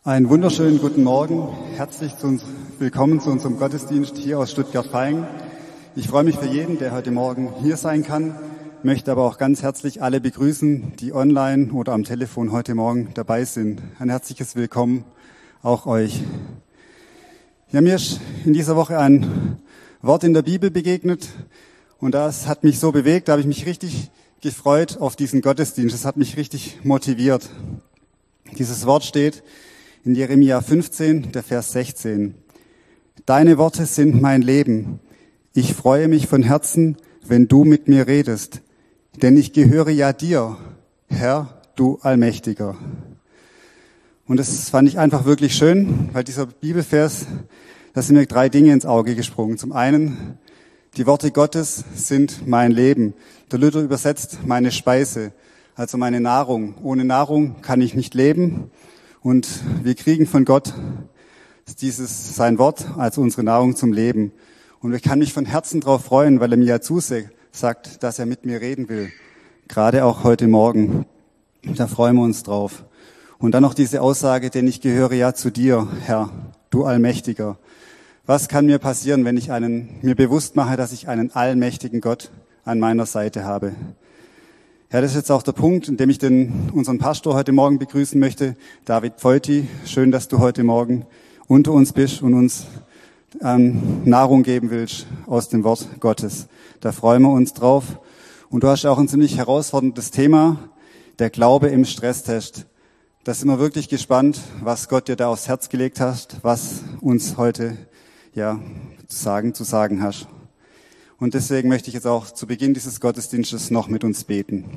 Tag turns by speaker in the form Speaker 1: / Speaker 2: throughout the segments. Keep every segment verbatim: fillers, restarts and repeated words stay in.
Speaker 1: Einen wunderschönen guten Morgen. Herzlich zu uns, willkommen zu unserem Gottesdienst hier aus Stuttgart-Vaihingen. Ich freue mich für jeden, der heute Morgen hier sein kann, möchte aber auch ganz herzlich alle begrüßen, die online oder am Telefon heute Morgen dabei sind. Ein herzliches Willkommen auch euch. Ja, mir ist in dieser Woche ein Wort in der Bibel begegnet und das hat mich so bewegt, da habe ich mich richtig gefreut auf diesen Gottesdienst. Das hat mich richtig motiviert. Dieses Wort steht in Jeremia fünfzehn, der Vers sechzehn. Deine Worte sind mein Leben. Ich freue mich von Herzen, wenn du mit mir redest. Denn ich gehöre ja dir, Herr, du Allmächtiger. Und das fand ich einfach wirklich schön, weil dieser Bibelvers, da sind mir drei Dinge ins Auge gesprungen. Zum einen, die Worte Gottes sind mein Leben. Der Luther übersetzt meine Speise, also meine Nahrung. Ohne Nahrung kann ich nicht leben. Und wir kriegen von Gott dieses sein Wort als unsere Nahrung zum Leben. Und ich kann mich von Herzen darauf freuen, weil er mir ja zusagt, dass er mit mir reden will. Gerade auch heute Morgen. Da freuen wir uns drauf. Und dann noch diese Aussage, denn ich gehöre ja zu dir, Herr, du Allmächtiger. Was kann mir passieren, wenn ich einen, mir bewusst mache, dass ich einen allmächtigen Gott an meiner Seite habe? Ja, das ist jetzt auch der Punkt, in dem ich den, unseren Pastor heute Morgen begrüßen möchte, David Pfeuti. Schön, dass du heute Morgen unter uns bist und uns ähm, Nahrung geben willst aus dem Wort Gottes. Da freuen wir uns drauf. Und du hast auch ein ziemlich herausforderndes Thema, der Glaube im Stresstest. Da sind wir wirklich gespannt, was Gott dir da aufs Herz gelegt hat, was uns heute ja zu sagen, zu sagen hast. Und deswegen möchte ich jetzt auch zu Beginn dieses Gottesdienstes noch mit uns beten.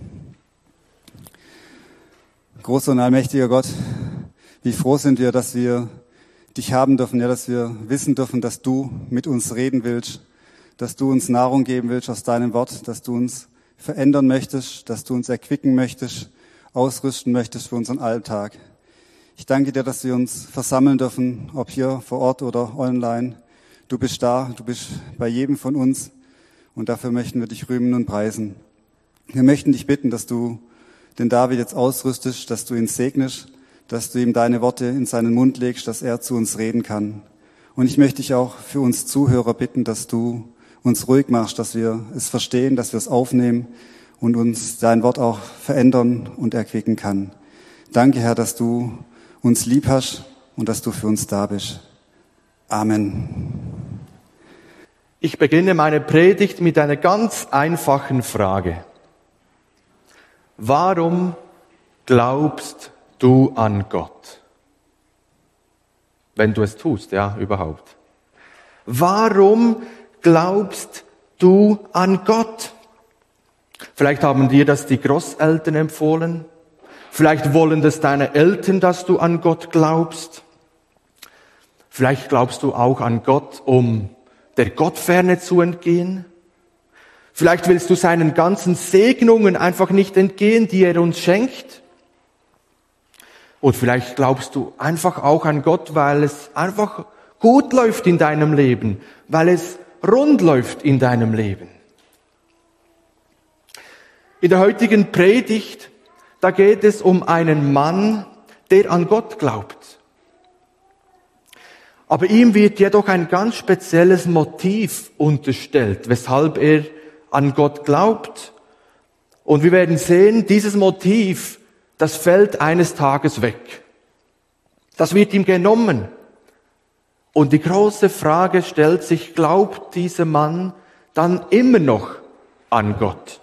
Speaker 1: Großer und allmächtiger Gott, wie froh sind wir, dass wir dich haben dürfen, ja, dass wir wissen dürfen, dass du mit uns reden willst, dass du uns Nahrung geben willst aus deinem Wort, dass du uns verändern möchtest, dass du uns erquicken möchtest, ausrüsten möchtest für unseren Alltag. Ich danke dir, dass wir uns versammeln dürfen, ob hier vor Ort oder online. Du bist da, du bist bei jedem von uns. Und dafür möchten wir dich rühmen und preisen. Wir möchten dich bitten, dass du den David jetzt ausrüstest, dass du ihn segnest, dass du ihm deine Worte in seinen Mund legst, dass er zu uns reden kann. Und ich möchte dich auch für uns Zuhörer bitten, dass du uns ruhig machst, dass wir es verstehen, dass wir es aufnehmen und uns dein Wort auch verändern und erquicken kann. Danke, Herr, dass du uns lieb hast und dass du für uns da bist. Amen.
Speaker 2: Ich beginne meine Predigt mit einer ganz einfachen Frage. Warum glaubst du an Gott? Wenn du es tust, ja, überhaupt. Warum glaubst du an Gott? Vielleicht haben dir das die Großeltern empfohlen. Vielleicht wollen das deine Eltern, dass du an Gott glaubst. Vielleicht glaubst du auch an Gott, um der Gottferne zu entgehen. Vielleicht willst du seinen ganzen Segnungen einfach nicht entgehen, die er uns schenkt. Und vielleicht glaubst du einfach auch an Gott, weil es einfach gut läuft in deinem Leben, weil es rund läuft in deinem Leben. In der heutigen Predigt, da geht es um einen Mann, der an Gott glaubt. Aber ihm wird jedoch ein ganz spezielles Motiv unterstellt, weshalb er an Gott glaubt. Und wir werden sehen, dieses Motiv, das fällt eines Tages weg. Das wird ihm genommen. Und die große Frage stellt sich, glaubt dieser Mann dann immer noch an Gott?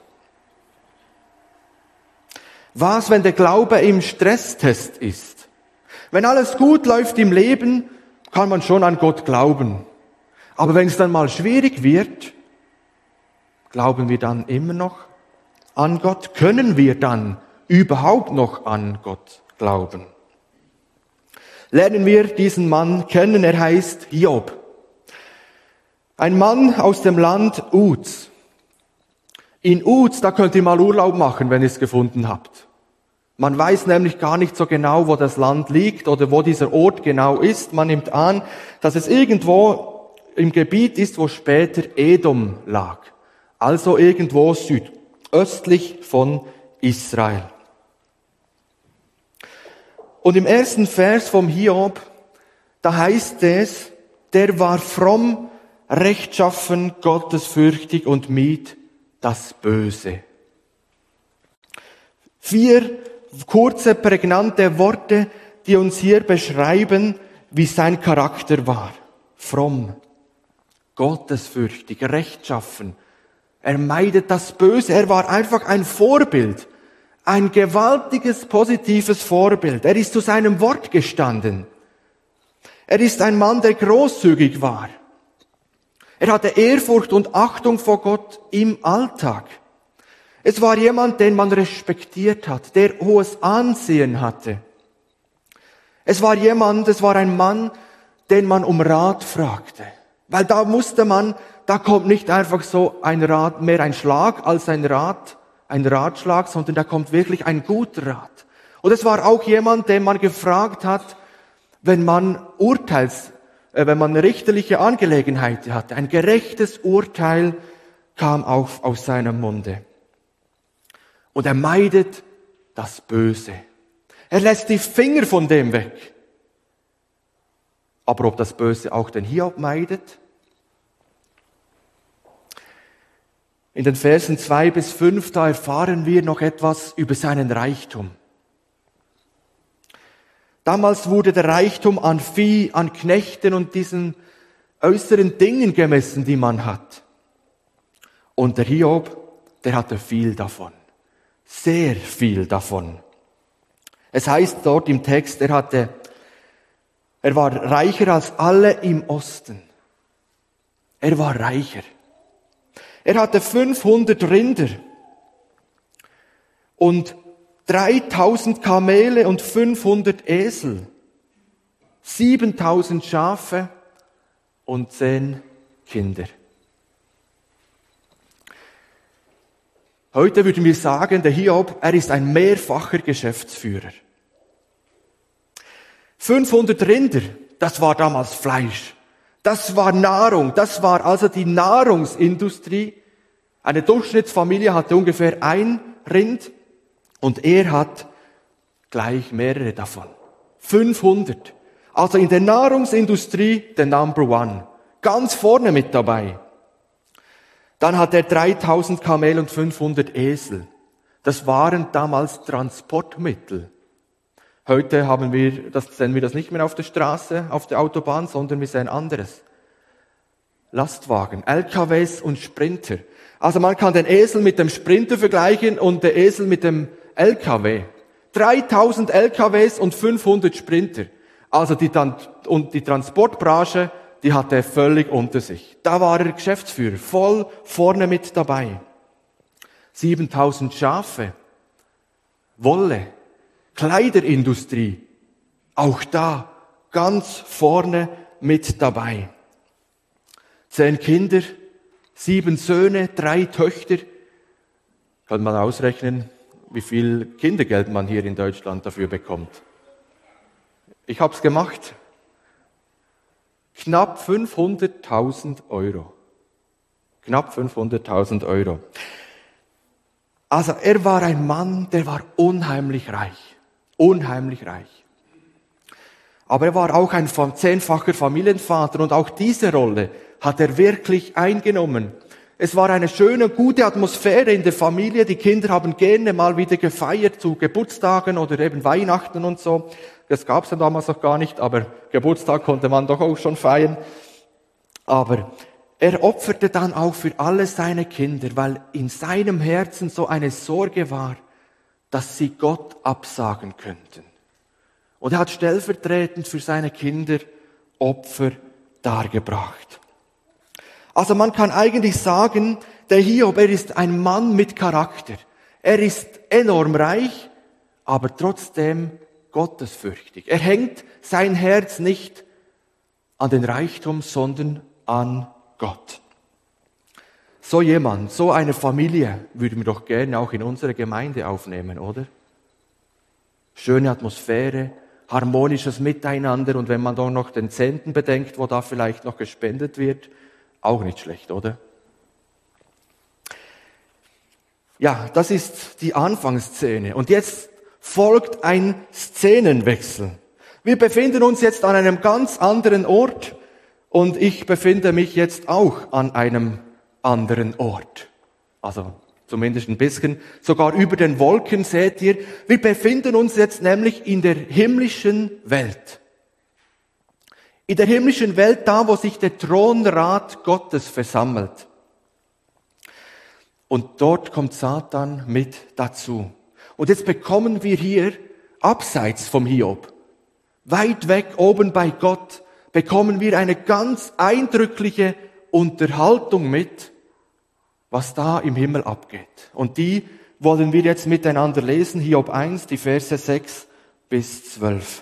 Speaker 2: Was, wenn der Glaube im Stresstest ist? Wenn alles gut läuft im Leben, kann man schon an Gott glauben. Aber wenn es dann mal schwierig wird, glauben wir dann immer noch an Gott? Können wir dann überhaupt noch an Gott glauben? Lernen wir diesen Mann kennen, er heißt Hiob. Ein Mann aus dem Land Uz. In Uz, da könnt ihr mal Urlaub machen, wenn ihr es gefunden habt. Man weiß nämlich gar nicht so genau, wo das Land liegt oder wo dieser Ort genau ist. Man nimmt an, dass es irgendwo im Gebiet ist, wo später Edom lag. Also irgendwo südöstlich von Israel. Und im ersten Vers vom Hiob, da heißt es, der war fromm, rechtschaffen, gottesfürchtig und mied das Böse. Vier kurze, prägnante Worte, die uns hier beschreiben, wie sein Charakter war. Fromm, gottesfürchtig, rechtschaffen. Er meidet das Böse. Er war einfach ein Vorbild. Ein gewaltiges, positives Vorbild. Er ist zu seinem Wort gestanden. Er ist ein Mann, der großzügig war. Er hatte Ehrfurcht und Achtung vor Gott im Alltag. Es war jemand, den man respektiert hat, der hohes Ansehen hatte. Es war jemand, es war ein Mann, den man um Rat fragte. Weil da musste man, da kommt nicht einfach so ein Rat, mehr ein Schlag als ein Rat, ein Ratschlag, sondern da kommt wirklich ein guter Rat. Und es war auch jemand, den man gefragt hat, wenn man Urteils, äh, wenn man eine richterliche Angelegenheit hatte. Ein gerechtes Urteil kam auch aus seinem Munde. Und er meidet das Böse. Er lässt die Finger von dem weg. Aber ob das Böse auch den Hiob meidet? In den Versen zwei bis fünf, da erfahren wir noch etwas über seinen Reichtum. Damals wurde der Reichtum an Vieh, an Knechten und diesen äußeren Dingen gemessen, die man hat. Und der Hiob, der hatte viel davon. Sehr viel davon. Es heißt dort im Text, er hatte, er war reicher als alle im Osten. Er war reicher. Er hatte fünfhundert Rinder und dreitausend Kamele und fünfhundert Esel, siebentausend Schafe und zehn Kinder. Heute würden wir sagen, der Hiob, er ist ein mehrfacher Geschäftsführer. fünfhundert Rinder, das war damals Fleisch. Das war Nahrung, das war also die Nahrungsindustrie. Eine Durchschnittsfamilie hatte ungefähr ein Rind und er hat gleich mehrere davon. fünfhundert. Also in der Nahrungsindustrie der Number One. Ganz vorne mit dabei. Dann hat er dreitausend Kamel und fünfhundert Esel. Das waren damals Transportmittel. Heute haben wir, das sehen wir das nicht mehr auf der Straße, auf der Autobahn, sondern wir sehen anderes. Lastwagen, L K Ws und Sprinter. Also man kann den Esel mit dem Sprinter vergleichen und den Esel mit dem L K W. dreitausend L K Ws und fünfhundert Sprinter. Also die, und die Transportbranche, die hatte er völlig unter sich. Da war er Geschäftsführer, voll vorne mit dabei. siebentausend Schafe, Wolle, Kleiderindustrie, auch da ganz vorne mit dabei. Zehn Kinder, sieben Söhne, drei Töchter. Kann man ausrechnen, wie viel Kindergeld man hier in Deutschland dafür bekommt. Ich habe es gemacht. Knapp fünfhunderttausend Euro. Knapp fünfhunderttausend Euro. Also er war ein Mann, der war unheimlich reich. Unheimlich reich. Aber er war auch ein zehnfacher Familienvater und auch diese Rolle hat er wirklich eingenommen. Es war eine schöne, gute Atmosphäre in der Familie. Die Kinder haben gerne mal wieder gefeiert zu Geburtstagen oder eben Weihnachten und so. Das gab es ja damals noch gar nicht, aber Geburtstag konnte man doch auch schon feiern. Aber er opferte dann auch für alle seine Kinder, weil in seinem Herzen so eine Sorge war, dass sie Gott absagen könnten. Und er hat stellvertretend für seine Kinder Opfer dargebracht. Also man kann eigentlich sagen, der Hiob, er ist ein Mann mit Charakter. Er ist enorm reich, aber trotzdem gottesfürchtig. Er hängt sein Herz nicht an den Reichtum, sondern an Gott. So jemand, so eine Familie würden wir doch gerne auch in unsere Gemeinde aufnehmen, oder? Schöne Atmosphäre, harmonisches Miteinander und wenn man doch noch den Zehnten bedenkt, wo da vielleicht noch gespendet wird, auch nicht schlecht, oder? Ja, das ist die Anfangsszene. Und jetzt folgt ein Szenenwechsel. Wir befinden uns jetzt an einem ganz anderen Ort und ich befinde mich jetzt auch an einem anderen Ort. Also zumindest ein bisschen, sogar über den Wolken seht ihr. Wir befinden uns jetzt nämlich in der himmlischen Welt. In der himmlischen Welt, da wo sich der Thronrat Gottes versammelt. Und dort kommt Satan mit dazu. Und jetzt bekommen wir hier, abseits vom Hiob, weit weg oben bei Gott, bekommen wir eine ganz eindrückliche Unterhaltung mit, was da im Himmel abgeht. Und die wollen wir jetzt miteinander lesen, Hiob eins, die Verse sechs bis zwölf.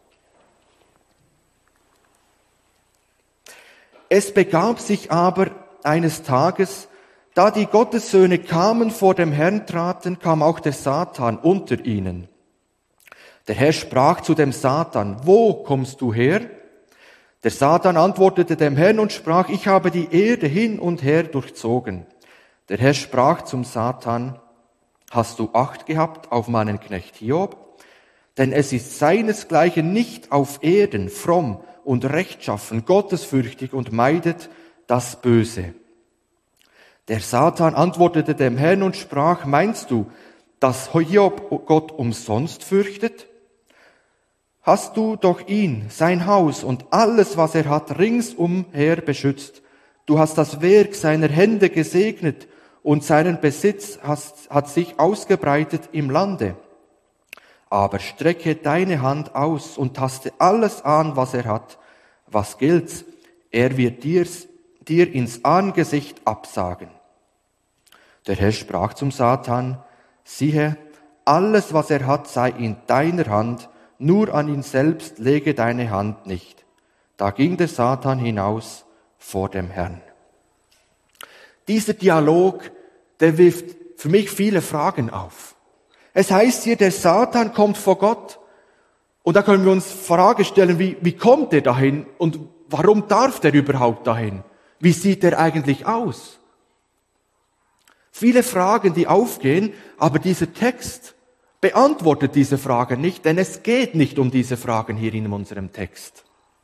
Speaker 2: Es begab sich aber eines Tages, da die Gottessöhne kamen, vor dem Herrn traten, kam auch der Satan unter ihnen. Der Herr sprach zu dem Satan, wo kommst du her? Der Satan antwortete dem Herrn und sprach, ich habe die Erde hin und her durchzogen. Der Herr sprach zum Satan, hast du Acht gehabt auf meinen Knecht Hiob? Denn es ist seinesgleichen nicht auf Erden, fromm und rechtschaffen, gottesfürchtig und meidet das Böse. Der Satan antwortete dem Herrn und sprach, meinst du, dass Hiob Gott umsonst fürchtet? Hast du doch ihn, sein Haus und alles, was er hat, ringsumher beschützt. Du hast das Werk seiner Hände gesegnet und seinen Besitz hast, hat sich ausgebreitet im Lande. Aber strecke deine Hand aus und taste alles an, was er hat. Was gilt's? Er wird dir, dir ins Angesicht absagen. Der Herr sprach zum Satan, siehe, alles, was er hat, sei in deiner Hand, nur an ihn selbst lege deine Hand nicht. Da ging der Satan hinaus vor dem Herrn. Dieser Dialog, der wirft für mich viele Fragen auf. Es heißt hier, der Satan kommt vor Gott. Und da können wir uns Frage stellen, wie, wie kommt er dahin und warum darf der überhaupt dahin? Wie sieht er eigentlich aus? Viele Fragen, die aufgehen, aber dieser Text beantwortet diese Fragen nicht, denn es geht nicht um diese Fragen hier in unserem Text,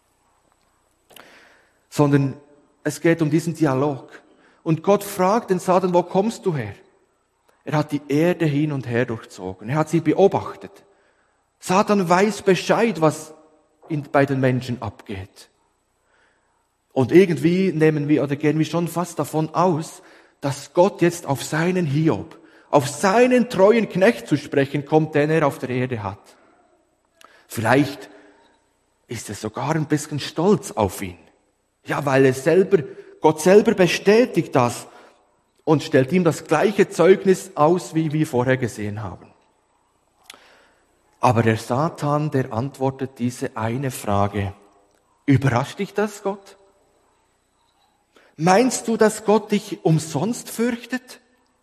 Speaker 2: sondern es geht um diesen Dialog. Und Gott fragt den Satan, wo kommst du her? Er hat die Erde hin und her durchzogen, er hat sie beobachtet. Satan weiß Bescheid, was in, bei den Menschen abgeht. Und irgendwie nehmen wir oder gehen wir schon fast davon aus, dass Gott jetzt auf seinen Hiob, auf seinen treuen Knecht zu sprechen kommt, den er auf der Erde hat. Vielleicht ist er sogar ein bisschen stolz auf ihn. Ja, weil er selber, Gott selber bestätigt das und stellt ihm das gleiche Zeugnis aus, wie wir vorher gesehen haben. Aber der Satan, der antwortet diese eine Frage. Überrascht dich das, Gott? Meinst du, dass Gott dich umsonst fürchtet?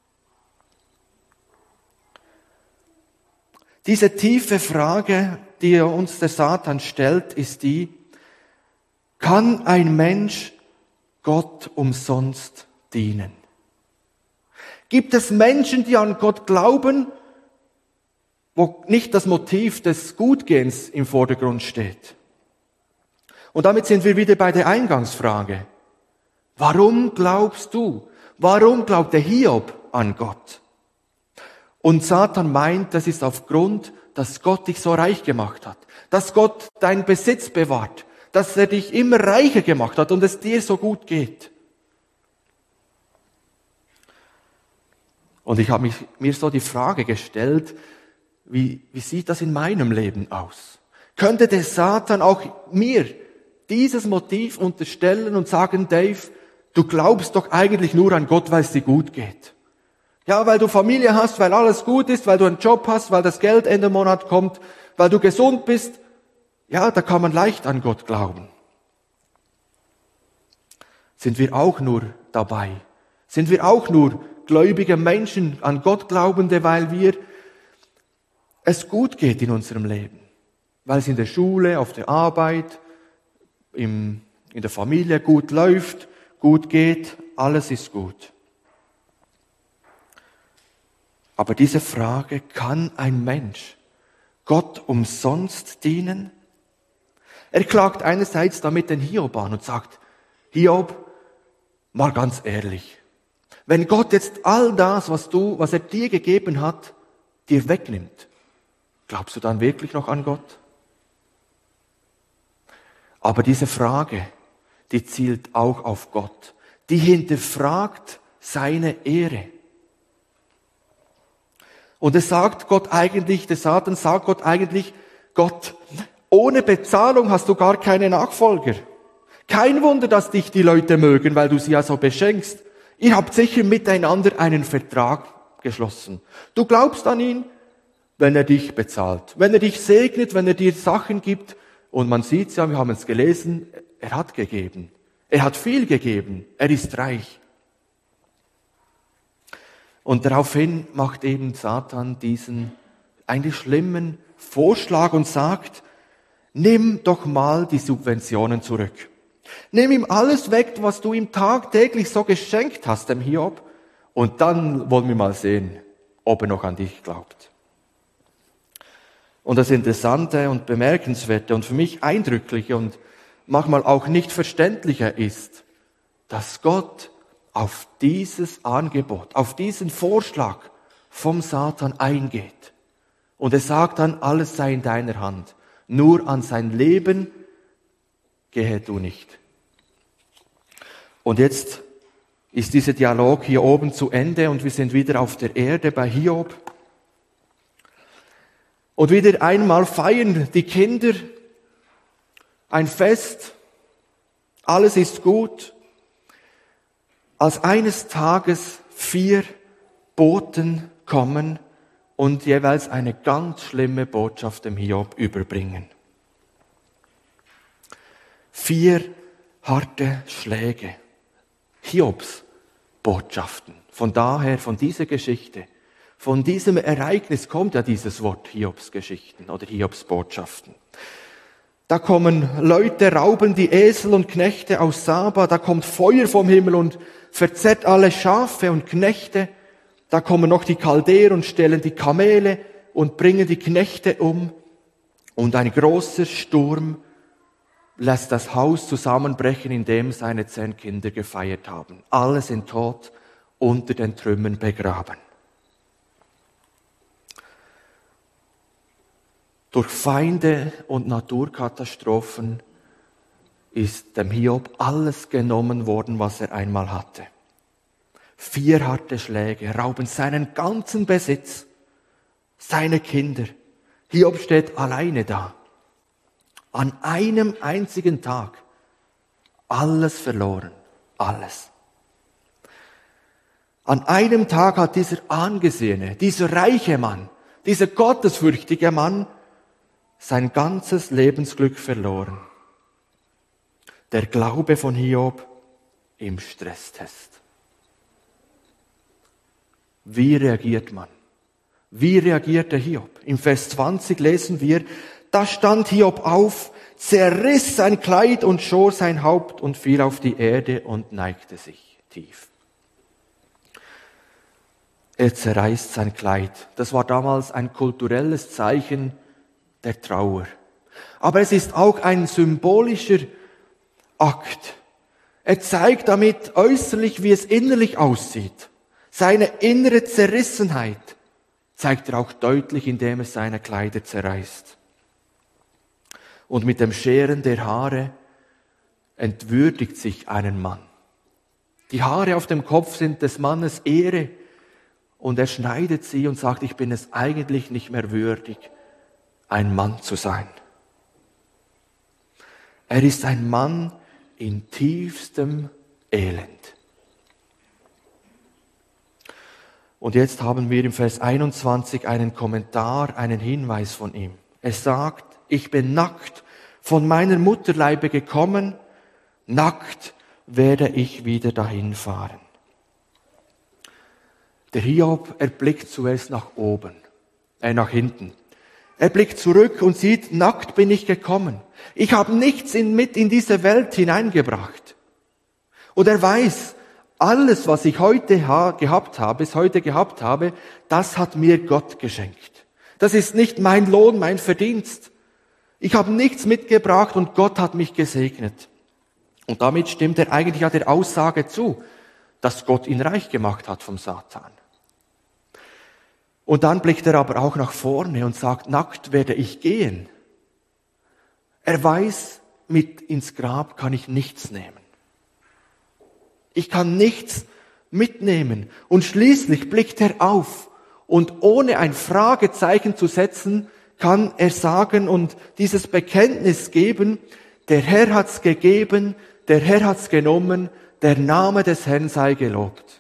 Speaker 2: Diese tiefe Frage, die uns der Satan stellt, ist die, kann ein Mensch Gott umsonst dienen? Gibt es Menschen, die an Gott glauben, wo nicht das Motiv des Gutgehens im Vordergrund steht? Und damit sind wir wieder bei der Eingangsfrage. Warum glaubst du? Warum glaubt der Hiob an Gott? Und Satan meint, das ist aufgrund, dass Gott dich so reich gemacht hat, dass Gott deinen Besitz bewahrt, dass er dich immer reicher gemacht hat und es dir so gut geht. Und ich habe mich, mir so die Frage gestellt, wie, wie sieht das in meinem Leben aus? Könnte der Satan auch mir dieses Motiv unterstellen und sagen, Dave, du glaubst doch eigentlich nur an Gott, weil es dir gut geht. Ja, weil du Familie hast, weil alles gut ist, weil du einen Job hast, weil das Geld Ende Monat kommt, weil du gesund bist. Ja, da kann man leicht an Gott glauben. Sind wir auch nur dabei? Sind wir auch nur gläubige Menschen, an Gott glaubende, weil wir es gut geht in unserem Leben? Weil es in der Schule, auf der Arbeit, im, in der Familie gut läuft, gut geht, alles ist gut. Aber diese Frage, kann ein Mensch Gott umsonst dienen? Er klagt einerseits damit den Hiob an und sagt, Hiob, mal ganz ehrlich, wenn Gott jetzt all das, was du, was er dir gegeben hat, dir wegnimmt, glaubst du dann wirklich noch an Gott? Aber diese Frage, die zielt auch auf Gott. Die hinterfragt seine Ehre. Und es sagt Gott eigentlich, der Satan sagt Gott eigentlich, Gott, ohne Bezahlung hast du gar keine Nachfolger. Kein Wunder, dass dich die Leute mögen, weil du sie ja so beschenkst. Ihr habt sicher miteinander einen Vertrag geschlossen. Du glaubst an ihn, wenn er dich bezahlt, wenn er dich segnet, wenn er dir Sachen gibt. Und man sieht's ja, wir haben es gelesen, er hat gegeben. Er hat viel gegeben. Er ist reich. Und daraufhin macht eben Satan diesen eigentlich schlimmen Vorschlag und sagt, nimm doch mal die Subventionen zurück. Nimm ihm alles weg, was du ihm tagtäglich so geschenkt hast, dem Hiob. Und dann wollen wir mal sehen, ob er noch an dich glaubt. Und das Interessante und Bemerkenswerte und für mich eindrückliche und manchmal auch nicht verständlicher ist, dass Gott auf dieses Angebot, auf diesen Vorschlag vom Satan eingeht. Und er sagt dann, alles sei in deiner Hand. Nur an sein Leben gehe du nicht. Und jetzt ist dieser Dialog hier oben zu Ende und wir sind wieder auf der Erde bei Hiob. Und wieder einmal feiern die Kinder ein Fest. Alles ist gut. Als eines Tages vier Boten kommen und jeweils eine ganz schlimme Botschaft dem Hiob überbringen. Vier harte Schläge. Hiobs Botschaften. Von daher, von dieser Geschichte, von diesem Ereignis kommt ja dieses Wort Hiobs Geschichten oder Hiobs Botschaften. Da kommen Leute, rauben die Esel und Knechte aus Saba, da kommt Feuer vom Himmel und verzerrt alle Schafe und Knechte. Da kommen noch die Chaldeer und stehlen die Kamele und bringen die Knechte um. Und ein großer Sturm lässt das Haus zusammenbrechen, in dem seine zehn Kinder gefeiert haben. Alle sind tot, unter den Trümmern begraben. Durch Feinde und Naturkatastrophen ist dem Hiob alles genommen worden, was er einmal hatte. Vier harte Schläge rauben seinen ganzen Besitz, seine Kinder. Hiob steht alleine da. An einem einzigen Tag. Alles verloren. Alles. An einem Tag hat dieser angesehene, dieser reiche Mann, dieser gottesfürchtige Mann sein ganzes Lebensglück verloren. Der Glaube von Hiob im Stresstest. Wie reagiert man? Wie reagierte Hiob? Im Vers zwanzig lesen wir, da stand Hiob auf, zerriss sein Kleid und schor sein Haupt und fiel auf die Erde und neigte sich tief. Er zerreißt sein Kleid. Das war damals ein kulturelles Zeichen der Trauer. Aber es ist auch ein symbolischer Akt. Er zeigt damit äußerlich, wie es innerlich aussieht. Seine innere Zerrissenheit zeigt er auch deutlich, indem er seine Kleider zerreißt. Und mit dem Scheren der Haare entwürdigt sich einen Mann. Die Haare auf dem Kopf sind des Mannes Ehre und er schneidet sie und sagt, ich bin es eigentlich nicht mehr würdig, ein Mann zu sein. Er ist ein Mann in tiefstem Elend. Und jetzt haben wir im Vers einundzwanzig einen Kommentar, einen Hinweis von ihm. Er sagt, ich bin nackt von meiner Mutterleibe gekommen, nackt werde ich wieder dahin fahren. Der Hiob, er blickt zuerst nach oben, äh, nach hinten. Er blickt zurück und sieht, nackt bin ich gekommen. Ich habe nichts in, mit in diese Welt hineingebracht. Und er weiß, alles, was ich heute ha- gehabt habe, bis heute gehabt habe, das hat mir Gott geschenkt. Das ist nicht mein Lohn, mein Verdienst. Ich habe nichts mitgebracht und Gott hat mich gesegnet. Und damit stimmt er eigentlich ja der Aussage zu, dass Gott ihn reich gemacht hat vom Satan. Und dann blickt er aber auch nach vorne und sagt, nackt werde ich gehen. Er weiß, mit ins Grab kann ich nichts nehmen. Ich kann nichts mitnehmen. Und schließlich blickt er auf und ohne ein Fragezeichen zu setzen, kann er sagen und dieses Bekenntnis geben, der Herr hat's gegeben, der Herr hat's genommen, der Name des Herrn sei gelobt.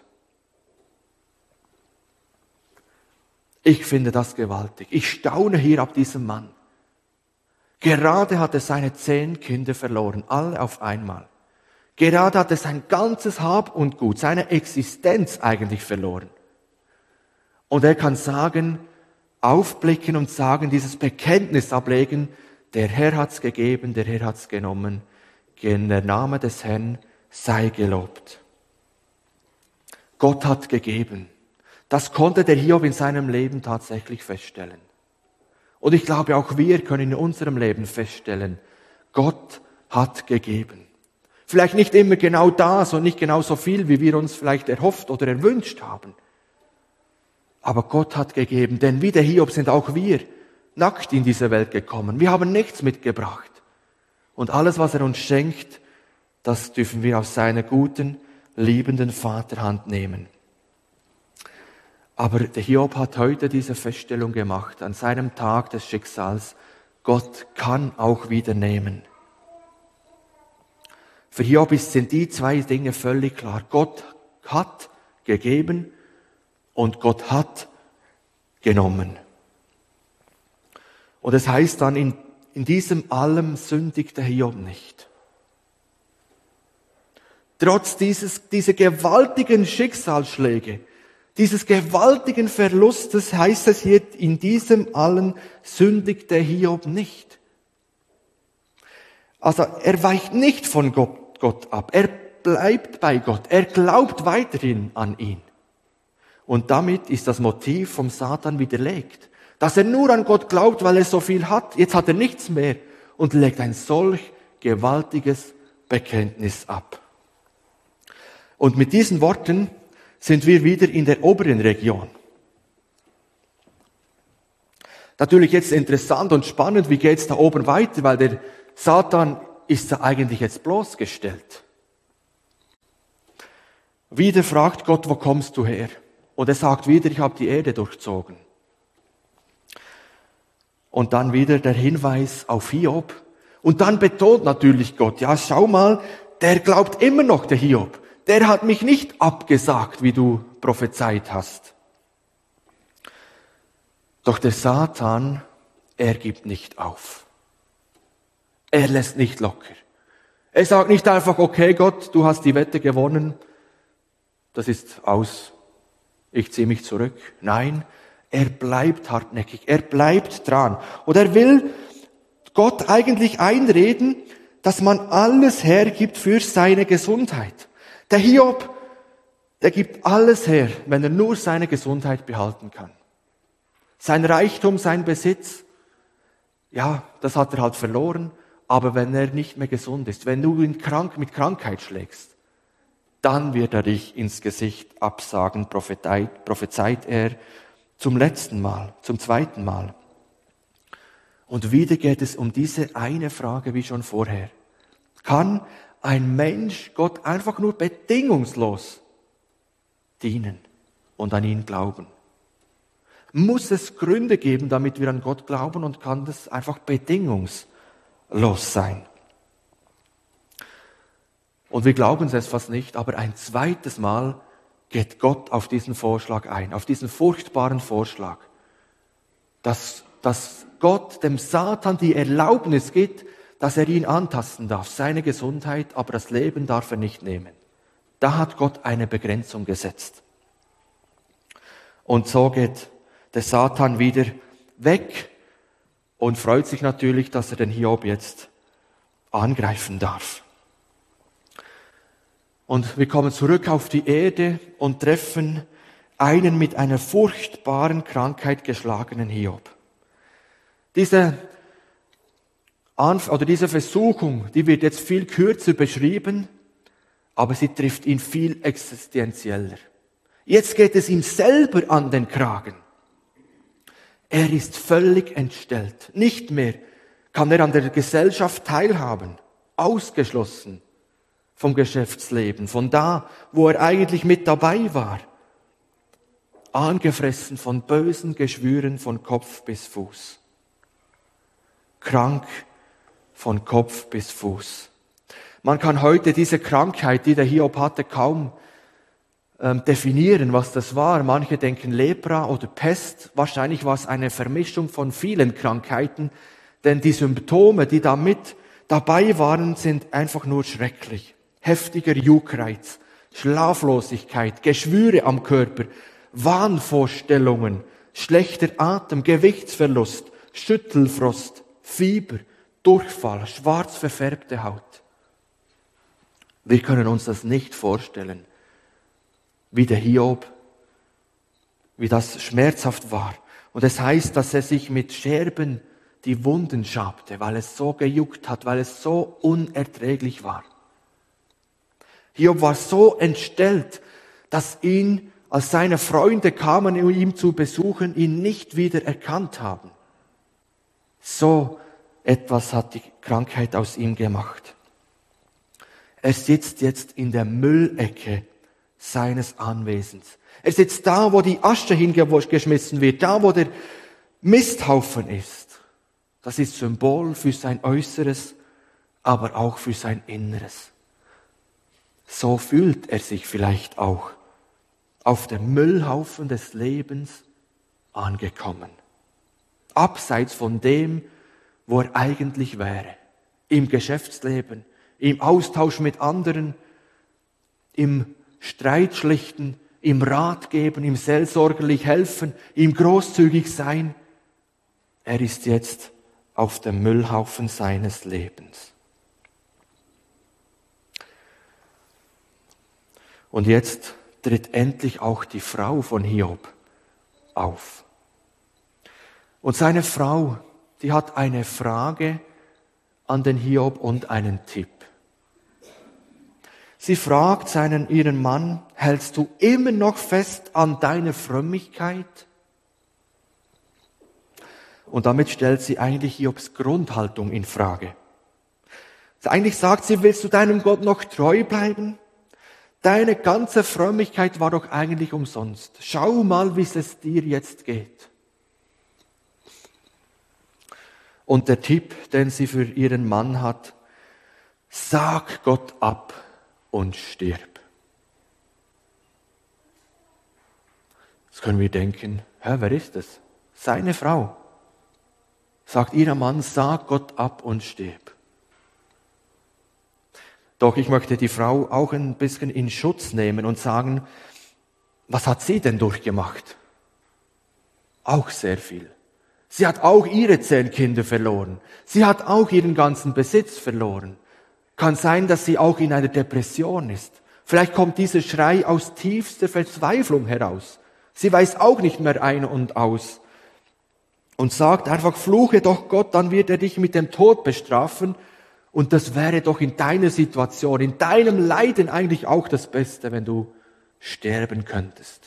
Speaker 2: Ich finde das gewaltig. Ich staune hier ab diesem Mann. Gerade hat er seine zehn Kinder verloren, alle auf einmal. Gerade hat er sein ganzes Hab und Gut, seine Existenz eigentlich verloren. Und er kann sagen, aufblicken und sagen, dieses Bekenntnis ablegen, der Herr hat's gegeben, der Herr hat's genommen, der Name des Herrn sei gelobt. Gott hat gegeben. Das konnte der Hiob in seinem Leben tatsächlich feststellen. Und ich glaube, auch wir können in unserem Leben feststellen, Gott hat gegeben. Vielleicht nicht immer genau das und nicht genau so viel, wie wir uns vielleicht erhofft oder erwünscht haben. Aber Gott hat gegeben, denn wie der Hiob sind auch wir nackt in diese Welt gekommen. Wir haben nichts mitgebracht. Und alles, was er uns schenkt, das dürfen wir aus seiner guten, liebenden Vaterhand nehmen. Aber der Hiob hat heute diese Feststellung gemacht, an seinem Tag des Schicksals, Gott kann auch wieder nehmen. Für Hiob sind die zwei Dinge völlig klar. Gott hat gegeben und Gott hat genommen. Und es heißt dann, in, in diesem allem sündigt der Hiob nicht. Trotz dieses, dieser gewaltigen Schicksalsschläge, dieses gewaltigen Verlustes heißt es hier, in diesem allen sündigt der Hiob nicht. Also er weicht nicht von Gott, Gott ab, er bleibt bei Gott, er glaubt weiterhin an ihn. Und damit ist das Motiv vom Satan widerlegt. Dass er nur an Gott glaubt, weil er so viel hat, jetzt hat er nichts mehr und legt ein solch gewaltiges Bekenntnis ab. Und mit diesen Worten sind wir wieder in der oberen Region. Natürlich jetzt interessant und spannend, wie geht's da oben weiter, weil der Satan ist ja eigentlich jetzt bloßgestellt. Wieder fragt Gott, wo kommst du her? Und er sagt wieder, ich habe die Erde durchzogen. Und dann wieder der Hinweis auf Hiob. Und dann betont natürlich Gott, ja schau mal, der glaubt immer noch, der Hiob. Der hat mich nicht abgesagt, wie du prophezeit hast. Doch der Satan, er gibt nicht auf. Er lässt nicht locker. Er sagt nicht einfach, okay Gott, du hast die Wette gewonnen, das ist aus, ich ziehe mich zurück. Nein, er bleibt hartnäckig, er bleibt dran. Und er will Gott eigentlich einreden, dass man alles hergibt für seine Gesundheit. Der Hiob, der gibt alles her, wenn er nur seine Gesundheit behalten kann. Sein Reichtum, sein Besitz, ja, das hat er halt verloren, aber wenn er nicht mehr gesund ist, wenn du ihn krank mit Krankheit schlägst, dann wird er dich ins Gesicht absagen, prophezeit, prophezeit er zum letzten Mal, zum zweiten Mal. Und wieder geht es um diese eine Frage wie schon vorher. Kann ein Mensch Gott einfach nur bedingungslos dienen und an ihn glauben? Muss es Gründe geben, damit wir an Gott glauben, und kann das einfach bedingungslos sein? Und wir glauben es fast nicht, aber ein zweites Mal geht Gott auf diesen Vorschlag ein, auf diesen furchtbaren Vorschlag, dass, dass Gott dem Satan die Erlaubnis gibt, dass er ihn antasten darf, seine Gesundheit, aber das Leben darf er nicht nehmen. Da hat Gott eine Begrenzung gesetzt. Und so geht der Satan wieder weg und freut sich natürlich, dass er den Hiob jetzt angreifen darf. Und wir kommen zurück auf die Erde und treffen einen mit einer furchtbaren Krankheit geschlagenen Hiob. Diese, Anf- oder diese Versuchung, die wird jetzt viel kürzer beschrieben, aber sie trifft ihn viel existenzieller. Jetzt geht es ihm selber an den Kragen. Er ist völlig entstellt. Nicht mehr kann er an der Gesellschaft teilhaben, ausgeschlossen vom Geschäftsleben, von da, wo er eigentlich mit dabei war. Angefressen von bösen Geschwüren von Kopf bis Fuß. Krank von Kopf bis Fuß. Man kann heute diese Krankheit, die der Hiob hatte, kaum ähm, definieren, was das war. Manche denken Lepra oder Pest. Wahrscheinlich war es eine Vermischung von vielen Krankheiten, denn die Symptome, die da mit dabei waren, sind einfach nur schrecklich. Heftiger Juckreiz, Schlaflosigkeit, Geschwüre am Körper, Wahnvorstellungen, schlechter Atem, Gewichtsverlust, Schüttelfrost, Fieber, Durchfall, schwarz verfärbte Haut. Wir können uns das nicht vorstellen, wie der Hiob, wie das schmerzhaft war. Und es heißt, dass er sich mit Scherben die Wunden schabte, weil es so gejuckt hat, weil es so unerträglich war. Hiob war so entstellt, dass ihn, als seine Freunde kamen, um ihn zu besuchen, ihn nicht wieder erkannt haben. So etwas hat die Krankheit aus ihm gemacht. Er sitzt jetzt in der Müllecke seines Anwesens. Er sitzt da, wo die Asche hingeschmissen wird, da, wo der Misthaufen ist. Das ist Symbol für sein Äußeres, aber auch für sein Inneres. So fühlt er sich vielleicht auch auf dem Müllhaufen des Lebens angekommen. Abseits von dem, wo er eigentlich wäre. Im Geschäftsleben, im Austausch mit anderen, im Streitschlichten, im Rat geben, im seelsorgerlich helfen, im großzügig sein. Er ist jetzt auf dem Müllhaufen seines Lebens. Und jetzt tritt endlich auch die Frau von Hiob auf. Und seine Frau, die hat eine Frage an den Hiob und einen Tipp. Sie fragt seinen, ihren Mann, hältst du immer noch fest an deiner Frömmigkeit? Und damit stellt sie eigentlich Hiobs Grundhaltung in Frage. Eigentlich sagt sie, willst du deinem Gott noch treu bleiben? Deine ganze Frömmigkeit war doch eigentlich umsonst. Schau mal, wie es dir jetzt geht. Und der Tipp, den sie für ihren Mann hat, sag Gott ab und stirb. Jetzt können wir denken, hä, wer ist das? Seine Frau. Sagt ihr Mann, sag Gott ab und stirb. Doch ich möchte die Frau auch ein bisschen in Schutz nehmen und sagen, was hat sie denn durchgemacht? Auch sehr viel. Sie hat auch ihre zehn Kinder verloren. Sie hat auch ihren ganzen Besitz verloren. Kann sein, dass sie auch in einer Depression ist. Vielleicht kommt dieser Schrei aus tiefster Verzweiflung heraus. Sie weiß auch nicht mehr ein und aus. Und sagt einfach, fluche doch Gott, dann wird er dich mit dem Tod bestrafen. Und das wäre doch in deiner Situation, in deinem Leiden eigentlich auch das Beste, wenn du sterben könntest.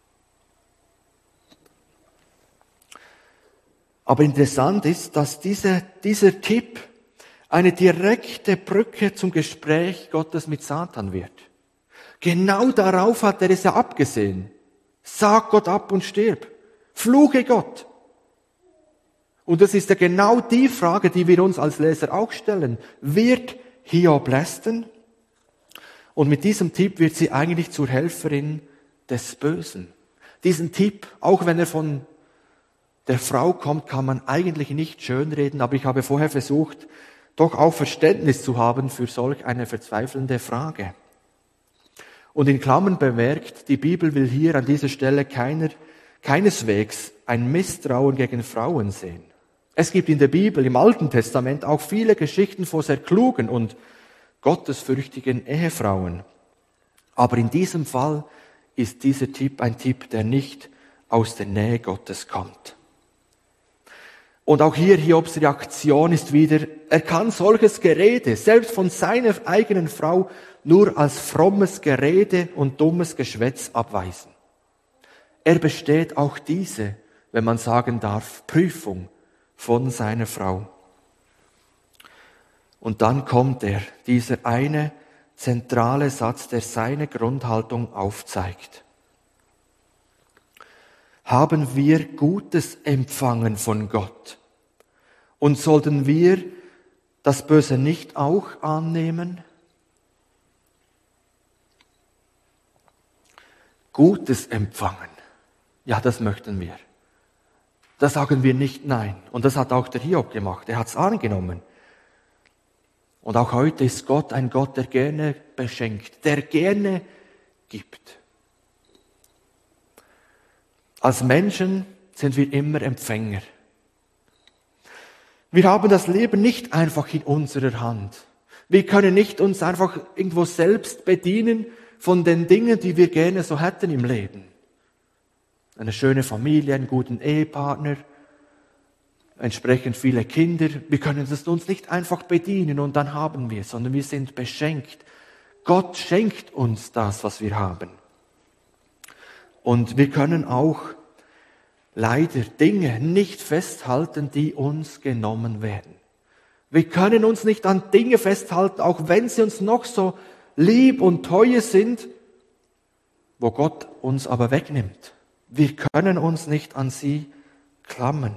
Speaker 2: Aber interessant ist, dass diese, dieser Tipp eine direkte Brücke zum Gespräch Gottes mit Satan wird. Genau darauf hat er es ja abgesehen. Sag Gott ab und stirb. Fluche Gott. Und das ist ja genau die Frage, die wir uns als Leser auch stellen. Wird Hiob lästern? Und mit diesem Tipp wird sie eigentlich zur Helferin des Bösen. Diesen Tipp, auch wenn er von der Frau kommt, kann man eigentlich nicht schönreden, aber ich habe vorher versucht, doch auch Verständnis zu haben für solch eine verzweifelnde Frage. Und in Klammern bemerkt, die Bibel will hier an dieser Stelle keiner, keineswegs ein Misstrauen gegen Frauen sehen. Es gibt in der Bibel, im Alten Testament, auch viele Geschichten von sehr klugen und gottesfürchtigen Ehefrauen. Aber in diesem Fall ist dieser Tipp ein Tipp, der nicht aus der Nähe Gottes kommt. Und auch hier Hiobs Reaktion ist wieder, er kann solches Gerede, selbst von seiner eigenen Frau, nur als frommes Gerede und dummes Geschwätz abweisen. Er besteht auch diese, wenn man sagen darf, Prüfung von seiner Frau. Und dann kommt er, dieser eine zentrale Satz, der seine Grundhaltung aufzeigt. Haben wir Gutes empfangen von Gott? Und sollten wir das Böse nicht auch annehmen? Gutes empfangen. Ja, das möchten wir. Da sagen wir nicht nein. Und das hat auch der Hiob gemacht. Er hat es angenommen. Und auch heute ist Gott ein Gott, der gerne beschenkt, der gerne gibt. Als Menschen sind wir immer Empfänger. Wir haben das Leben nicht einfach in unserer Hand. Wir können nicht uns einfach irgendwo selbst bedienen von den Dingen, die wir gerne so hätten im Leben. Eine schöne Familie, einen guten Ehepartner, entsprechend viele Kinder. Wir können es uns nicht einfach bedienen und dann haben wir es, sondern wir sind beschenkt. Gott schenkt uns das, was wir haben. Und wir können auch leider Dinge nicht festhalten, die uns genommen werden. Wir können uns nicht an Dinge festhalten, auch wenn sie uns noch so lieb und teuer sind, wo Gott uns aber wegnimmt. Wir können uns nicht an sie klammern.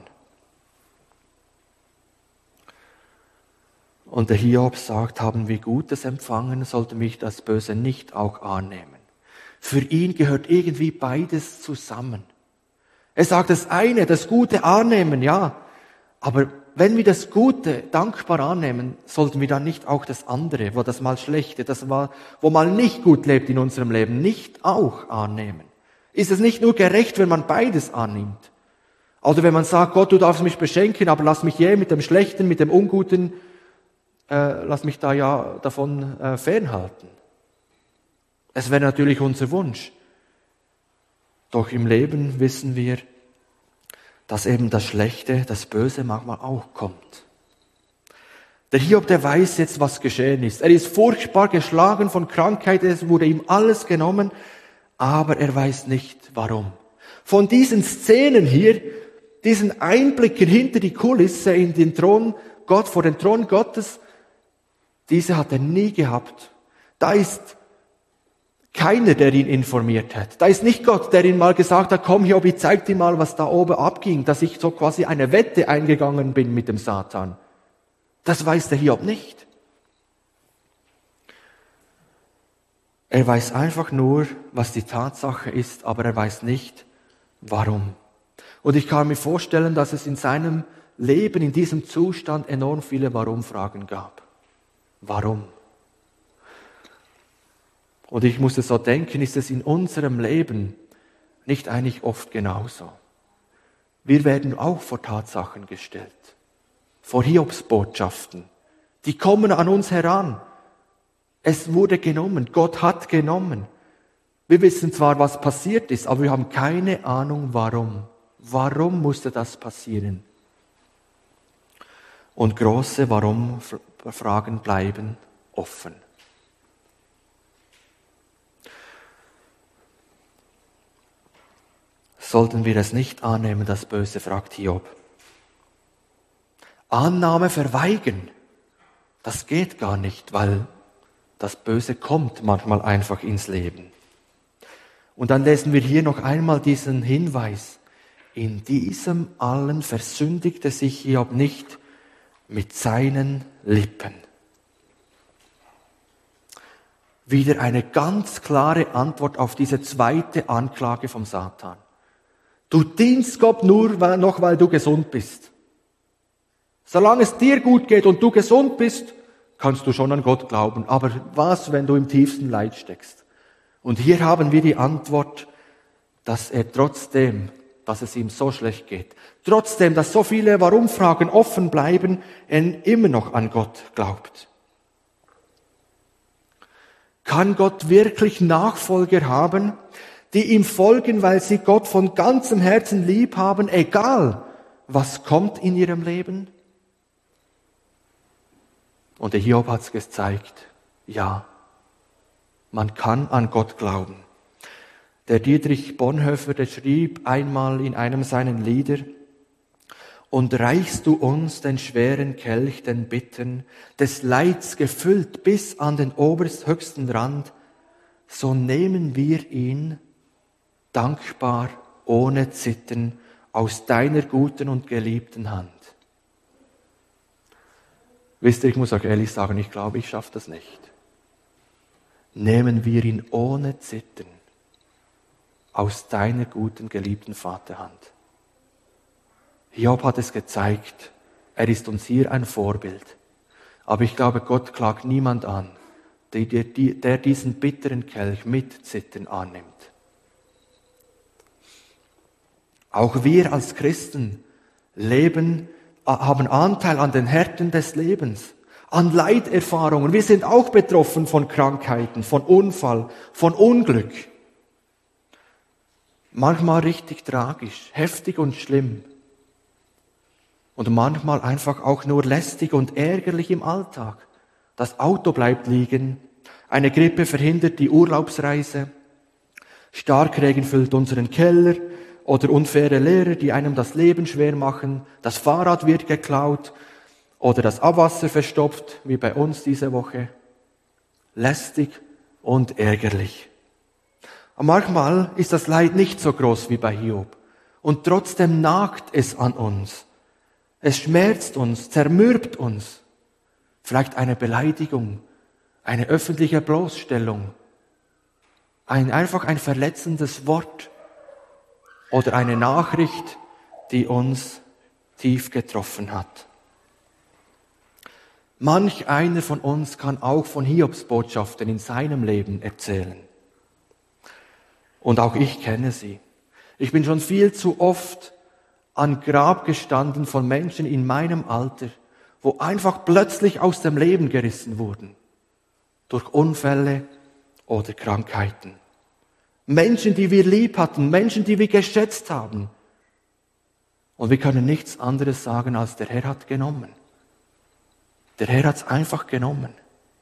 Speaker 2: Und der Hiob sagt, haben wir Gutes empfangen, sollte mich das Böse nicht auch annehmen. Für ihn gehört irgendwie beides zusammen. Er sagt, das eine, das Gute annehmen, ja, aber wenn wir das Gute dankbar annehmen, sollten wir dann nicht auch das andere, wo das mal Schlechte, das mal, wo mal nicht gut lebt in unserem Leben, nicht auch annehmen. Ist es nicht nur gerecht, wenn man beides annimmt? Oder wenn man sagt, Gott, du darfst mich beschenken, aber lass mich je mit dem Schlechten, mit dem Unguten, äh, lass mich da ja davon äh, fernhalten. Es wäre natürlich unser Wunsch. Doch im Leben wissen wir, dass eben das Schlechte, das Böse manchmal auch kommt. Der Hiob, der weiß jetzt, was geschehen ist. Er ist furchtbar geschlagen von Krankheit, es wurde ihm alles genommen, aber er weiß nicht, warum. Von diesen Szenen hier, diesen Einblicken hinter die Kulisse in den Thron, Gott, vor den Thron Gottes, diese hat er nie gehabt. Da ist keiner, der ihn informiert hat. Da ist nicht Gott, der ihm mal gesagt hat, komm Hiob, ich zeig dir mal, was da oben abging, dass ich so quasi eine Wette eingegangen bin mit dem Satan. Das weiß der Hiob nicht. Er weiß einfach nur, was die Tatsache ist, aber er weiß nicht, warum. Und ich kann mir vorstellen, dass es in seinem Leben, in diesem Zustand enorm viele Warum-Fragen gab. Warum? Und ich musste so denken, ist es in unserem Leben nicht eigentlich oft genauso? Wir werden auch vor Tatsachen gestellt, vor Hiobsbotschaften. Die kommen an uns heran. Es wurde genommen, Gott hat genommen. Wir wissen zwar, was passiert ist, aber wir haben keine Ahnung, warum. Warum musste das passieren? Und große Warum-Fragen bleiben offen. Sollten wir es nicht annehmen, das Böse, fragt Hiob. Annahme verweigern, das geht gar nicht, weil das Böse kommt manchmal einfach ins Leben. Und dann lesen wir hier noch einmal diesen Hinweis. In diesem allen versündigte sich Hiob nicht mit seinen Lippen. Wieder eine ganz klare Antwort auf diese zweite Anklage vom Satan. Du dienst Gott nur noch, weil du gesund bist. Solange es dir gut geht und du gesund bist, kannst du schon an Gott glauben. Aber was, wenn du im tiefsten Leid steckst? Und hier haben wir die Antwort, dass er trotzdem, dass es ihm so schlecht geht, trotzdem, dass so viele Warum-Fragen offen bleiben, er immer noch an Gott glaubt. Kann Gott wirklich Nachfolger haben, die ihm folgen, weil sie Gott von ganzem Herzen lieb haben, egal was kommt in ihrem Leben? Und der Hiob hat es gezeigt, ja, man kann an Gott glauben. Der Dietrich Bonhoeffer, der schrieb einmal in einem seiner Lieder: Und reichst du uns den schweren Kelch, den Bittern, des Leids gefüllt bis an den oberst höchsten Rand, so nehmen wir ihn dankbar, ohne Zittern, aus deiner guten und geliebten Hand. Wisst ihr, ich muss euch ehrlich sagen, ich glaube, ich schaffe das nicht. Nehmen wir ihn ohne Zittern aus deiner guten, geliebten Vaterhand. Hiob hat es gezeigt, er ist uns hier ein Vorbild. Aber ich glaube, Gott klagt niemand an, der, der diesen bitteren Kelch mit Zittern annimmt. Auch wir als Christen leben, haben Anteil an den Härten des Lebens, an Leiterfahrungen. Wir sind auch betroffen von Krankheiten, von Unfall, von Unglück. Manchmal richtig tragisch, heftig und schlimm. Und manchmal einfach auch nur lästig und ärgerlich im Alltag. Das Auto bleibt liegen, eine Grippe verhindert die Urlaubsreise, Starkregen füllt unseren Keller oder unfaire Lehrer, die einem das Leben schwer machen, das Fahrrad wird geklaut oder das Abwasser verstopft, wie bei uns diese Woche. Lästig und ärgerlich. Und manchmal ist das Leid nicht so groß wie bei Hiob. Und trotzdem nagt es an uns. Es schmerzt uns, zermürbt uns. Vielleicht eine Beleidigung, eine öffentliche Bloßstellung, ein, einfach ein verletzendes Wort oder eine Nachricht, die uns tief getroffen hat. Manch einer von uns kann auch von Hiobs Botschaften in seinem Leben erzählen. Und auch ich kenne sie. Ich bin schon viel zu oft an Grab gestanden von Menschen in meinem Alter, wo einfach plötzlich aus dem Leben gerissen wurden. Durch Unfälle oder Krankheiten. Menschen, die wir lieb hatten, Menschen, die wir geschätzt haben. Und wir können nichts anderes sagen, als der Herr hat genommen. Der Herr hat es einfach genommen.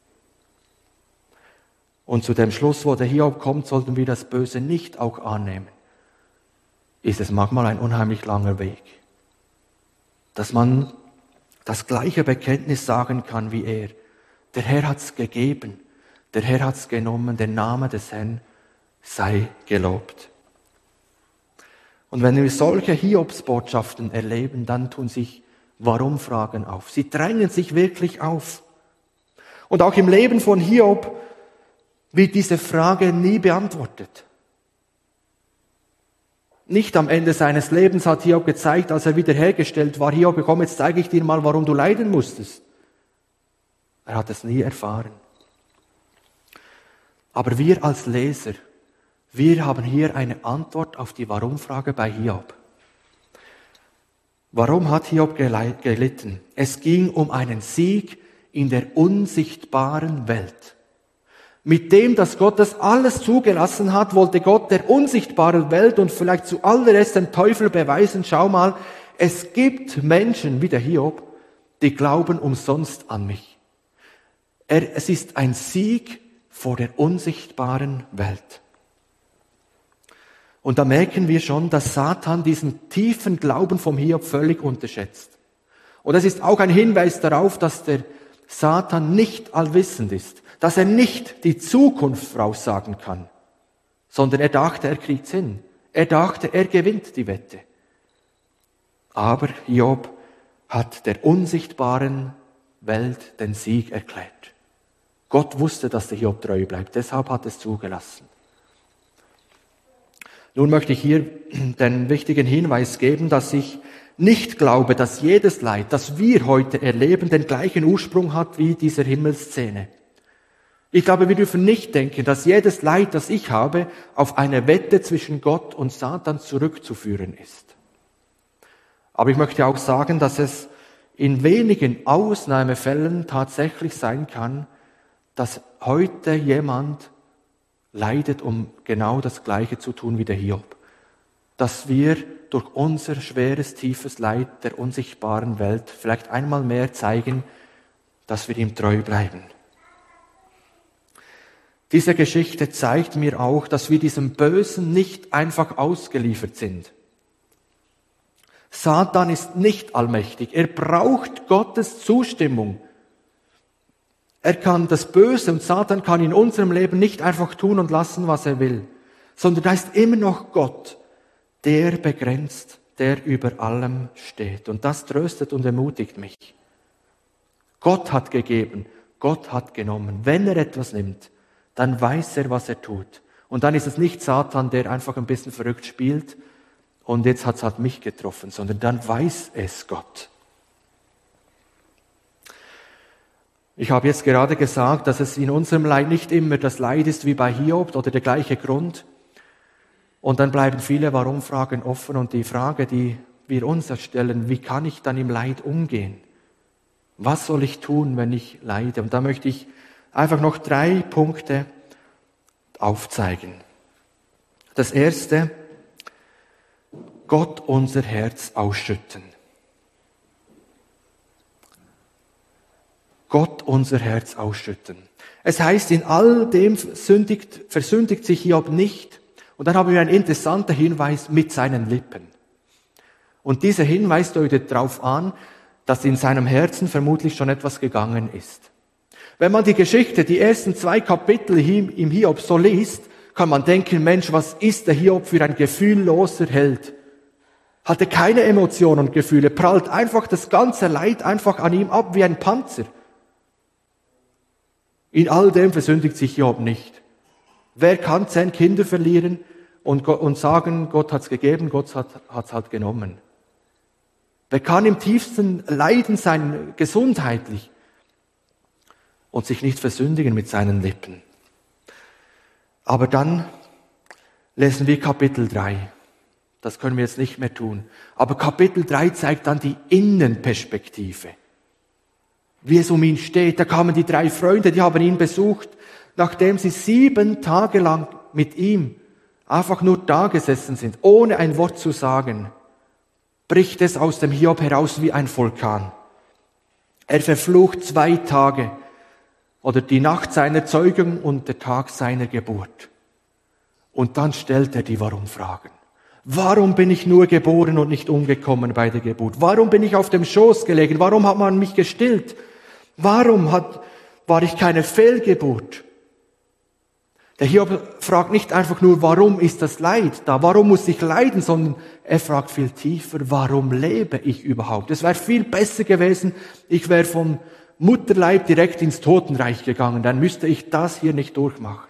Speaker 2: Und zu dem Schluss, wo der Hiob kommt, sollten wir das Böse nicht auch annehmen. Ist es manchmal ein unheimlich langer Weg. Dass man das gleiche Bekenntnis sagen kann wie er. Der Herr hat es gegeben, der Herr hat es genommen, der Name des Herrn sei gelobt. Und wenn wir solche Hiobsbotschaften erleben, dann tun sich Warum-Fragen auf. Sie drängen sich wirklich auf. Und auch im Leben von Hiob wird diese Frage nie beantwortet. Nicht am Ende seines Lebens hat Hiob gezeigt, als er wiederhergestellt war, Hiob, komm, jetzt zeige ich dir mal, warum du leiden musstest. Er hat es nie erfahren. Aber wir als Leser, wir haben hier eine Antwort auf die Warum-Frage bei Hiob. Warum hat Hiob gelitten? Es ging um einen Sieg in der unsichtbaren Welt. Mit dem, dass Gott das alles zugelassen hat, wollte Gott der unsichtbaren Welt und vielleicht zu allererst dem Teufel beweisen, schau mal, es gibt Menschen wie der Hiob, die glauben umsonst an mich. Er, es ist ein Sieg vor der unsichtbaren Welt. Und da merken wir schon, dass Satan diesen tiefen Glauben vom Hiob völlig unterschätzt. Und es ist auch ein Hinweis darauf, dass der Satan nicht allwissend ist, dass er nicht die Zukunft voraussagen kann, sondern er dachte, er kriegt's hin. Er dachte, er gewinnt die Wette. Aber Hiob hat der unsichtbaren Welt den Sieg erklärt. Gott wusste, dass der Hiob treu bleibt, deshalb hat es zugelassen. Nun möchte ich hier den wichtigen Hinweis geben, dass ich nicht glaube, dass jedes Leid, das wir heute erleben, den gleichen Ursprung hat wie diese Himmelsszene. Ich glaube, wir dürfen nicht denken, dass jedes Leid, das ich habe, auf eine Wette zwischen Gott und Satan zurückzuführen ist. Aber ich möchte auch sagen, dass es in wenigen Ausnahmefällen tatsächlich sein kann, dass heute jemand leidet, um genau das Gleiche zu tun wie der Hiob. Dass wir durch unser schweres, tiefes Leid der unsichtbaren Welt vielleicht einmal mehr zeigen, dass wir ihm treu bleiben. Diese Geschichte zeigt mir auch, dass wir diesem Bösen nicht einfach ausgeliefert sind. Satan ist nicht allmächtig. Er braucht Gottes Zustimmung. Er kann das Böse und Satan kann in unserem Leben nicht einfach tun und lassen, was er will, sondern da ist immer noch Gott, der begrenzt, der über allem steht. Und das tröstet und ermutigt mich. Gott hat gegeben, Gott hat genommen. Wenn er etwas nimmt, dann weiß er, was er tut. Und dann ist es nicht Satan, der einfach ein bisschen verrückt spielt und jetzt hat es halt mich getroffen, sondern dann weiß es Gott. Ich habe jetzt gerade gesagt, dass es in unserem Leid nicht immer das Leid ist wie bei Hiob oder der gleiche Grund. Und dann bleiben viele Warum-Fragen offen und die Frage, die wir uns stellen, wie kann ich dann im Leid umgehen? Was soll ich tun, wenn ich leide? Und da möchte ich einfach noch drei Punkte aufzeigen. Das erste, Gott unser Herz ausschütten. Gott unser Herz ausschütten. Es heißt, in all dem sündigt, versündigt sich Hiob nicht. Und dann haben wir einen interessanten Hinweis mit seinen Lippen. Und dieser Hinweis deutet darauf an, dass in seinem Herzen vermutlich schon etwas gegangen ist. Wenn man die Geschichte, die ersten zwei Kapitel im Hiob so liest, kann man denken, Mensch, was ist der Hiob für ein gefühlloser Held? Hatte keine Emotionen und Gefühle, prallt einfach das ganze Leid einfach an ihm ab wie ein Panzer. In all dem versündigt sich Hiob nicht. Wer kann zehn Kinder verlieren und, und sagen, Gott hat's gegeben, Gott hat hat's halt genommen? Wer kann im tiefsten Leiden sein, gesundheitlich, und sich nicht versündigen mit seinen Lippen? Aber dann lesen wir Kapitel drei. Das können wir jetzt nicht mehr tun. Aber Kapitel drei zeigt dann die Innenperspektive. Wie es um ihn steht. Da kamen die drei Freunde, die haben ihn besucht, nachdem sie sieben Tage lang mit ihm einfach nur da gesessen sind, ohne ein Wort zu sagen, bricht es aus dem Hiob heraus wie ein Vulkan. Er verflucht zwei Tage oder die Nacht seiner Zeugung und der Tag seiner Geburt. Und dann stellt er die Warum-Fragen. Warum bin ich nur geboren und nicht umgekommen bei der Geburt? Warum bin ich auf dem Schoß gelegen? Warum hat man mich gestillt? Warum hat, war ich keine Fehlgeburt? Der Hiob fragt nicht einfach nur, warum ist das Leid da? Warum muss ich leiden? Sondern er fragt viel tiefer, warum lebe ich überhaupt? Es wäre viel besser gewesen, ich wäre vom Mutterleib direkt ins Totenreich gegangen. Dann müsste ich das hier nicht durchmachen.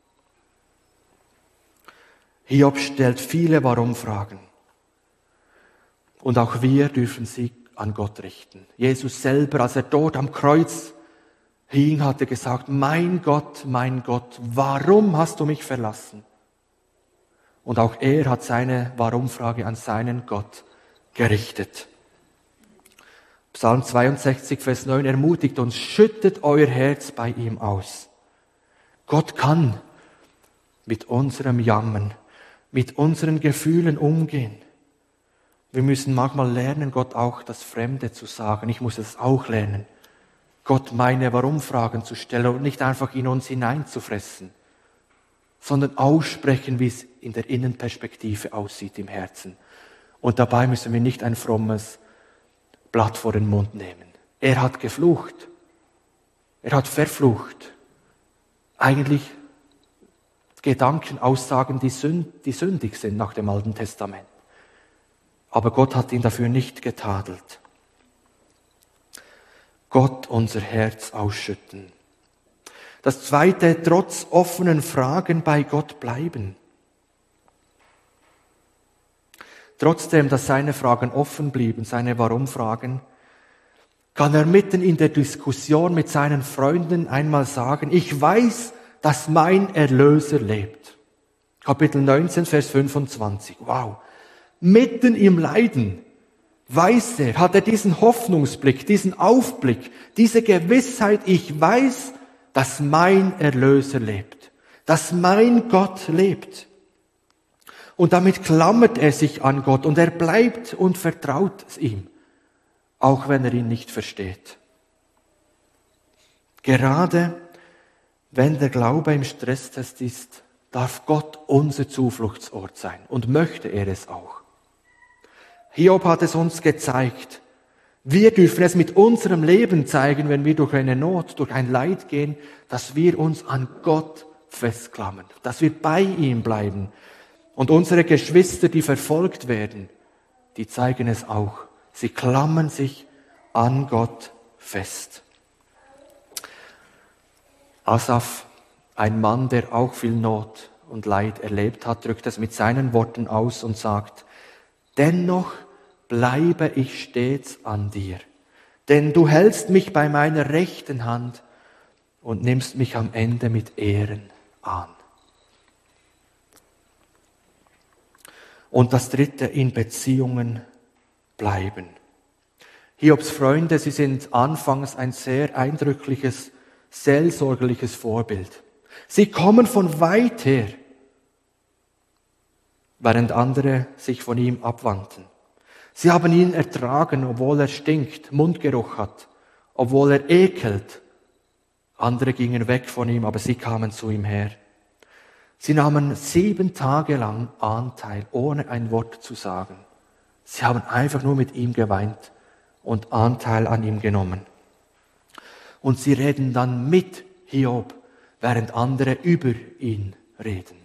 Speaker 2: Hiob stellt viele Warum-Fragen. Und auch wir dürfen sie an Gott richten. Jesus selber, als er dort am Kreuz hing, hatte gesagt, mein Gott, mein Gott, warum hast du mich verlassen? Und auch er hat seine Warum-Frage an seinen Gott gerichtet. Psalm zweiundsechzig, Vers neun ermutigt uns, schüttet euer Herz bei ihm aus. Gott kann mit unserem Jammern, mit unseren Gefühlen umgehen. Wir müssen manchmal lernen, Gott auch das Fremde zu sagen. Ich muss es auch lernen, Gott meine Warum-Fragen zu stellen und nicht einfach in uns hineinzufressen, sondern aussprechen, wie es in der Innenperspektive aussieht im Herzen. Und dabei müssen wir nicht ein frommes Blatt vor den Mund nehmen. Er hat geflucht. Er hat verflucht. Eigentlich Gedanken, Aussagen, die, sünd, die sündig sind nach dem Alten Testament. Aber Gott hat ihn dafür nicht getadelt. Gott unser Herz ausschütten. Das Zweite, trotz offenen Fragen bei Gott bleiben. Trotzdem, dass seine Fragen offen blieben, seine Warum-Fragen, kann er mitten in der Diskussion mit seinen Freunden einmal sagen, ich weiß, dass mein Erlöser lebt. Kapitel neunzehn, Vers fünfundzwanzig. Wow. Mitten im Leiden weiß er, hat er diesen Hoffnungsblick, diesen Aufblick, diese Gewissheit, ich weiß, dass mein Erlöser lebt, dass mein Gott lebt. Und damit klammert er sich an Gott und er bleibt und vertraut es ihm, auch wenn er ihn nicht versteht. Gerade wenn der Glaube im Stresstest ist, darf Gott unser Zufluchtsort sein und möchte er es auch. Hiob hat es uns gezeigt. Wir dürfen es mit unserem Leben zeigen, wenn wir durch eine Not, durch ein Leid gehen, dass wir uns an Gott festklammern, dass wir bei ihm bleiben. Und unsere Geschwister, die verfolgt werden, die zeigen es auch. Sie klammern sich an Gott fest. Asaf, ein Mann, der auch viel Not und Leid erlebt hat, drückt es mit seinen Worten aus und sagt, dennoch bleibe ich stets an dir, denn du hältst mich bei meiner rechten Hand und nimmst mich am Ende mit Ehren an. Und das Dritte, in Beziehungen bleiben. Hiobs Freunde, sie sind anfangs ein sehr eindrückliches, seelsorgerliches Vorbild. Sie kommen von weit her, während andere sich von ihm abwandten. Sie haben ihn ertragen, obwohl er stinkt, Mundgeruch hat, obwohl er ekelt. Andere gingen weg von ihm, aber sie kamen zu ihm her. Sie nahmen sieben Tage lang Anteil, ohne ein Wort zu sagen. Sie haben einfach nur mit ihm geweint und Anteil an ihm genommen. Und sie reden dann mit Hiob, während andere über ihn reden.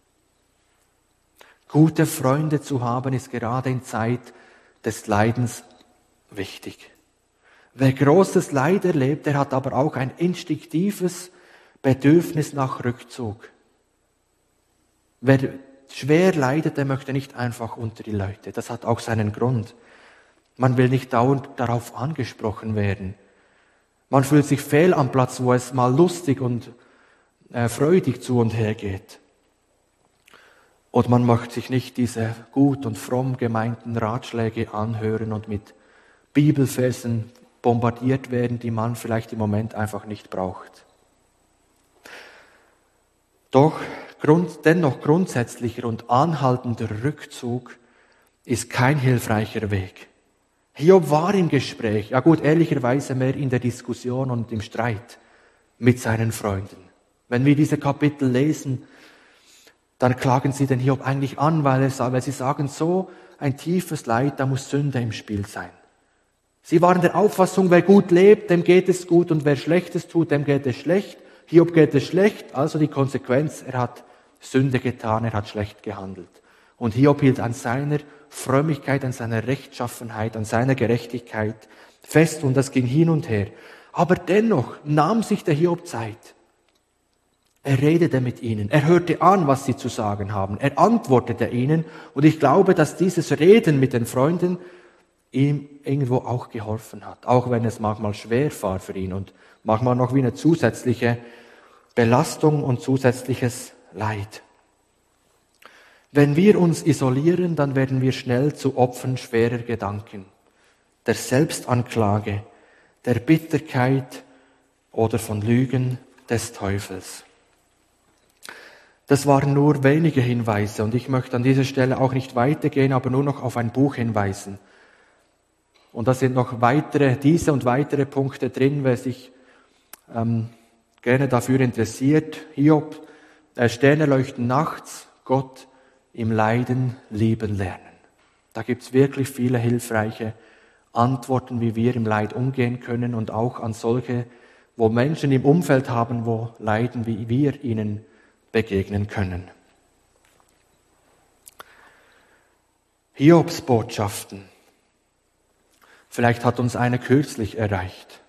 Speaker 2: Gute Freunde zu haben, ist gerade in Zeit des Leidens wichtig. Wer großes Leid erlebt, der hat aber auch ein instinktives Bedürfnis nach Rückzug. Wer schwer leidet, der möchte nicht einfach unter die Leute. Das hat auch seinen Grund. Man will nicht dauernd darauf angesprochen werden. Man fühlt sich fehl am Platz, wo es mal lustig und äh, freudig zu und her geht. Und man möchte sich nicht diese gut und fromm gemeinten Ratschläge anhören und mit Bibelversen bombardiert werden, die man vielleicht im Moment einfach nicht braucht. Doch Grund, dennoch grundsätzlicher und anhaltender Rückzug ist kein hilfreicher Weg. Hiob war im Gespräch, ja gut, ehrlicherweise mehr in der Diskussion und im Streit mit seinen Freunden. Wenn wir diese Kapitel lesen, dann klagen sie den Hiob eigentlich an, weil, er, weil sie sagen, so ein tiefes Leid, da muss Sünde im Spiel sein. Sie waren der Auffassung, wer gut lebt, dem geht es gut, und wer Schlechtes tut, dem geht es schlecht. Hiob geht es schlecht, also die Konsequenz, er hat Sünde getan, er hat schlecht gehandelt. Und Hiob hielt an seiner Frömmigkeit, an seiner Rechtschaffenheit, an seiner Gerechtigkeit fest, und das ging hin und her. Aber dennoch nahm sich der Hiob Zeit. Er redete mit ihnen, er hörte an, was sie zu sagen haben, er antwortete ihnen, und ich glaube, dass dieses Reden mit den Freunden ihm irgendwo auch geholfen hat, auch wenn es manchmal schwer war für ihn und manchmal noch wie eine zusätzliche Belastung und zusätzliches Leid. Wenn wir uns isolieren, dann werden wir schnell zu Opfern schwerer Gedanken, der Selbstanklage, der Bitterkeit oder von Lügen des Teufels. Das waren nur wenige Hinweise, und ich möchte an dieser Stelle auch nicht weitergehen, aber nur noch auf ein Buch hinweisen. Und da sind noch weitere, diese und weitere Punkte drin, wer sich ähm, gerne dafür interessiert. Hiob, äh, Sterne leuchten nachts, Gott im Leiden lieben lernen. Da gibt's wirklich viele hilfreiche Antworten, wie wir im Leid umgehen können, und auch an solche, wo Menschen im Umfeld haben, wo leiden, wie wir ihnen begegnen können. Hiobs Botschaften. Vielleicht hat uns eine kürzlich erreicht.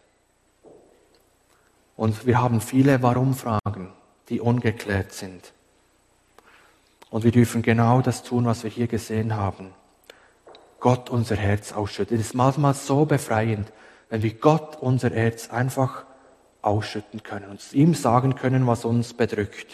Speaker 2: Und wir haben viele Warum-Fragen, die ungeklärt sind. Und wir dürfen genau das tun, was wir hier gesehen haben. Gott unser Herz ausschütten. Es ist manchmal so befreiend, wenn wir Gott unser Herz einfach ausschütten können, uns ihm sagen können, was uns bedrückt.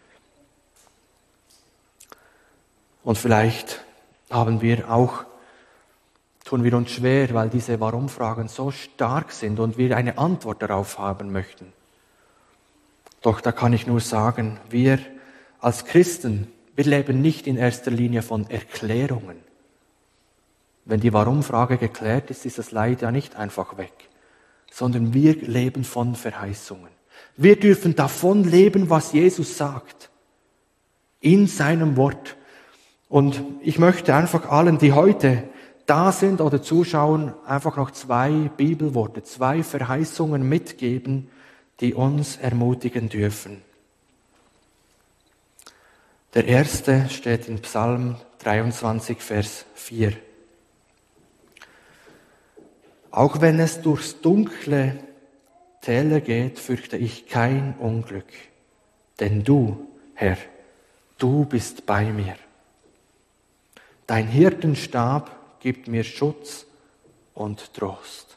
Speaker 2: Und vielleicht haben wir auch, tun wir uns schwer, weil diese Warum-Fragen so stark sind und wir eine Antwort darauf haben möchten. Doch da kann ich nur sagen, wir als Christen, Wir leben nicht in erster Linie von Erklärungen. Wenn die Warum-Frage geklärt ist, ist das Leid ja nicht einfach weg, sondern wir leben von Verheißungen. Wir dürfen davon leben, was Jesus sagt, in seinem Wort. Und ich möchte einfach allen, die heute da sind oder zuschauen, einfach noch zwei Bibelworte, zwei Verheißungen mitgeben, die uns ermutigen dürfen. Der erste steht in Psalm dreiundzwanzig, Vers vier. Auch wenn es durchs dunkle Täler geht, fürchte ich kein Unglück, denn du, Herr, du bist bei mir. Dein Hirtenstab gibt mir Schutz und Trost.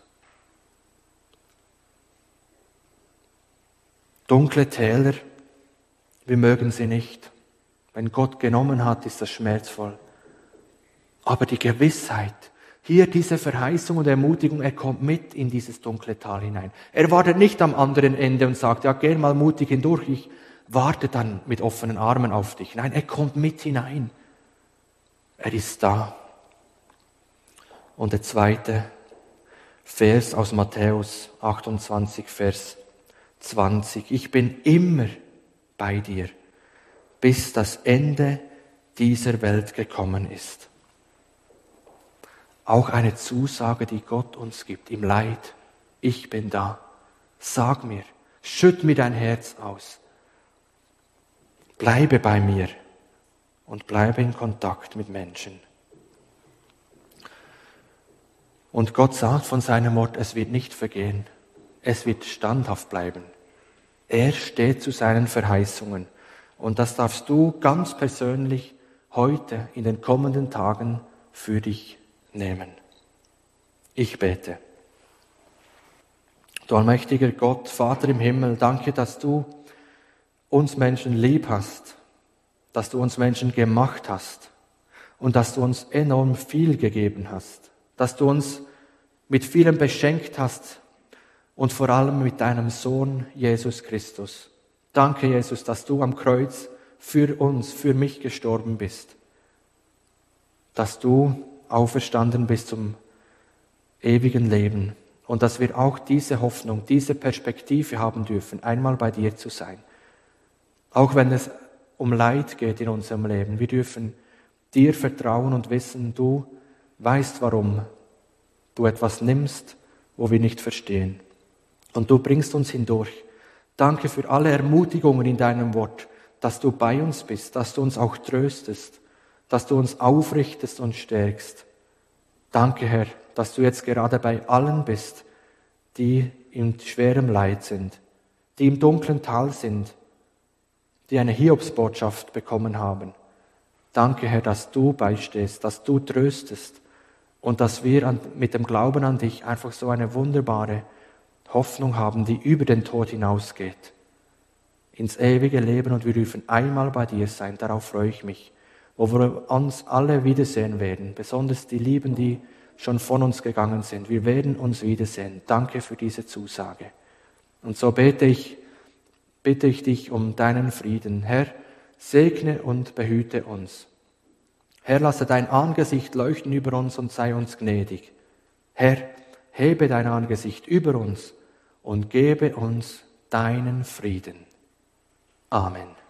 Speaker 2: Dunkle Täler, wir mögen sie nicht. Wenn Gott genommen hat, ist das schmerzvoll. Aber die Gewissheit, hier diese Verheißung und Ermutigung, er kommt mit in dieses dunkle Tal hinein. Er wartet nicht am anderen Ende und sagt, ja, geh mal mutig hindurch, ich warte dann mit offenen Armen auf dich. Nein, er kommt mit hinein. Er ist da. Und der zweite Vers aus Matthäus achtundzwanzig, Vers zwanzig. Ich bin immer bei dir, bis das Ende dieser Welt gekommen ist. Auch eine Zusage, die Gott uns gibt im Leid. Ich bin da. Sag mir, schütt mir dein Herz aus. Bleibe bei mir und bleibe in Kontakt mit Menschen. Und Gott sagt von seinem Wort, es wird nicht vergehen. Es wird standhaft bleiben. Er steht zu seinen Verheißungen. Und das darfst du ganz persönlich heute in den kommenden Tagen für dich nehmen. Ich bete. Du allmächtiger Gott, Vater im Himmel, danke, dass du uns Menschen lieb hast, dass du uns Menschen gemacht hast und dass du uns enorm viel gegeben hast, dass du uns mit vielem beschenkt hast und vor allem mit deinem Sohn Jesus Christus. Danke, Jesus, dass du am Kreuz für uns, für mich gestorben bist, dass du auferstanden bist zum ewigen Leben und dass wir auch diese Hoffnung, diese Perspektive haben dürfen, einmal bei dir zu sein. Auch wenn es um Leid geht in unserem Leben, wir dürfen dir vertrauen und wissen, du weißt, warum du etwas nimmst, wo wir nicht verstehen. Und du bringst uns hindurch. Danke für alle Ermutigungen in deinem Wort, dass du bei uns bist, dass du uns auch tröstest, dass du uns aufrichtest und stärkst. Danke, Herr, dass du jetzt gerade bei allen bist, die in schwerem Leid sind, die im dunklen Tal sind, die eine Hiobsbotschaft bekommen haben. Danke, Herr, dass du beistehst, dass du tröstest und dass wir an, mit dem Glauben an dich einfach so eine wunderbare Hoffnung haben, die über den Tod hinausgeht, ins ewige Leben, und wir dürfen einmal bei dir sein. Darauf freue ich mich, wo wir uns alle wiedersehen werden, besonders die Lieben, die schon von uns gegangen sind. Wir werden uns wiedersehen. Danke für diese Zusage. Und so bete ich, bitte ich dich um deinen Frieden. Herr, segne und behüte uns. Herr, lasse dein Angesicht leuchten über uns und sei uns gnädig. Herr, hebe dein Angesicht über uns und gebe uns deinen Frieden. Amen.